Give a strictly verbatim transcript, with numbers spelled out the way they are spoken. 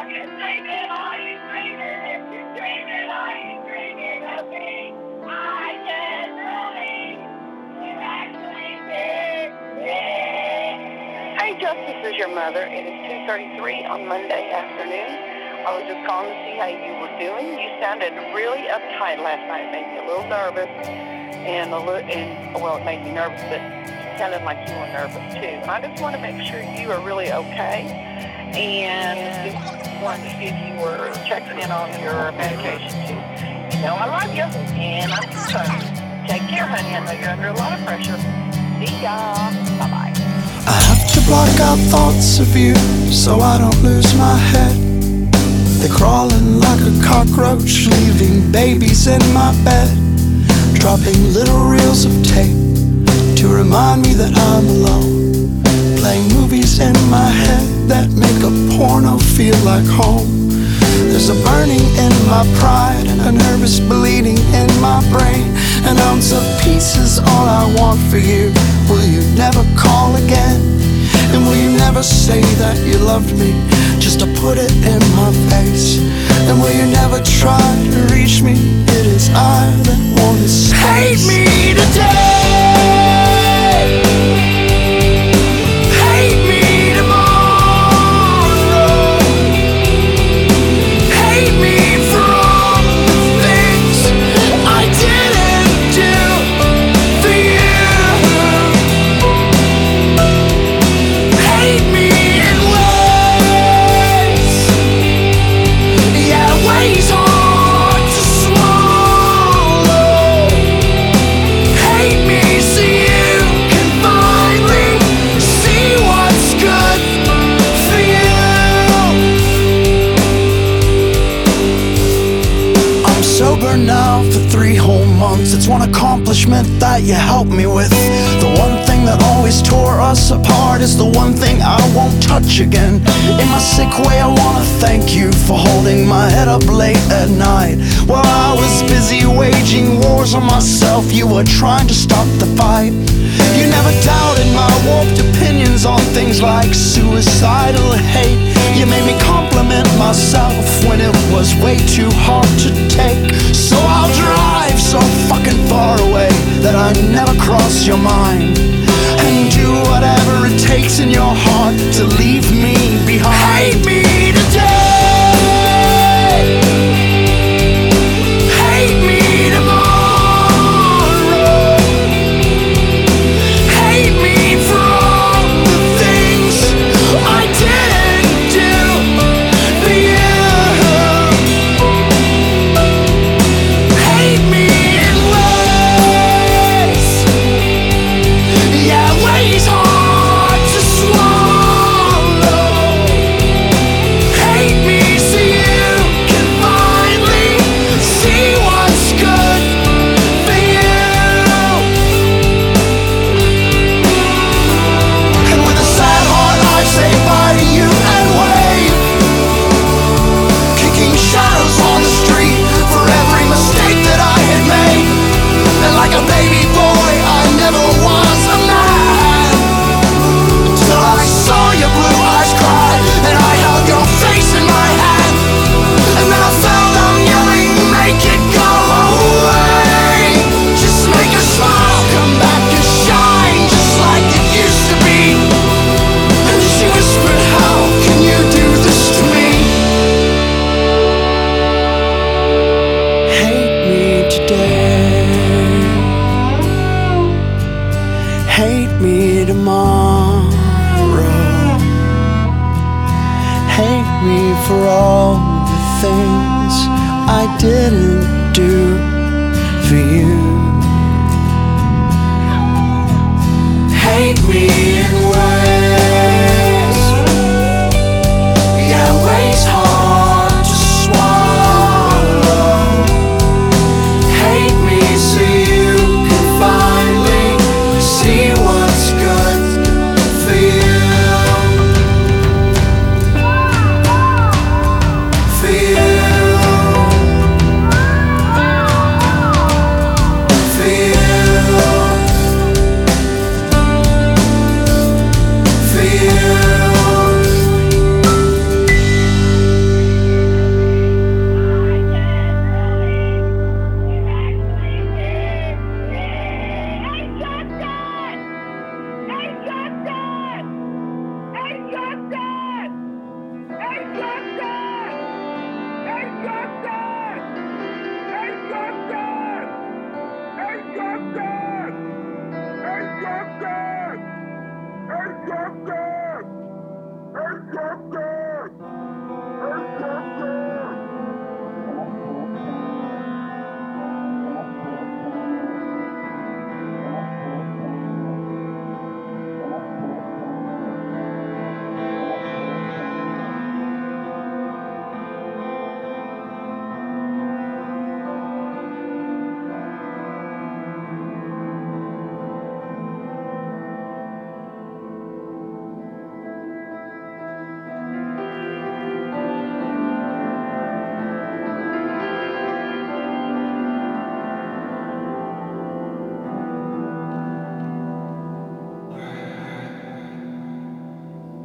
can dreaming, are you dreaming? If you're dreaming, are you dreaming of me? I can't believe you actually did it. Hey, Justice is your mother. It is two thirty-three on Monday afternoon. I was just calling to see how you were doing. You sounded really uptight last night. It made me a little nervous. And, a little, and well, it made me nervous, but it sounded like you were nervous too. I just want to make sure you are really okay. And just wanted to see if you were checking in on your medication too. You know, I love you. And I'm sorry. Take care, honey. I know you're under a lot of pressure. See ya. Bye-bye. I have to block out thoughts of you so I don't lose my head. They're crawling like a cockroach, leaving babies in my bed, dropping little reels of tape to remind me that I'm alone, playing movies in my head that make a porno feel like home. There's a burning in my pride and a nervous bleeding in my brain. An ounce of peace is all I want for you. Will you never call again? And will you never say that you loved me just to put it in my face? And will you never try to reach me? It is I that want to space. Hate me today. Hate me tomorrow. Hate me for all the things I didn't do for you. Hate me in ways, yeah, ways hard to swallow. Hate me so you can finally see what's good for you. I'm sober now for three whole months. It's one accomplishment that you helped me with. The one thing that always tore us apart is the one thing I won't touch again. In my sick way, I wanna thank you for holding my head up late at night. While I was busy waging wars on myself, you were trying to stop the fight. You never doubted my warped opinions on things like suicidal hate. You made me compliment myself when it was way too hard to take. So I'll drive so fucking far away that I never cross your mind, and do whatever it takes in your heart to leave me behind. Hate me today. Hate me tomorrow. Hate me for all the things I didn't do for you. Hate me in ways, yeah, ways hard to swallow. Hate me so you can finally see what's good for you. And with a sad heart I say bye to you and wave, kicking shadows on the street for every mistake that I had made. And like a baby boy I never was a man, till I saw your blue eyes cry and I held your face in my hand. And then I fell down yelling, make it go away. Just make a smile come back and shine just like it used to be. And she whispered, how can you do this to me? Hate me today. Hate me tomorrow. Hate me for all the things I didn't do for you.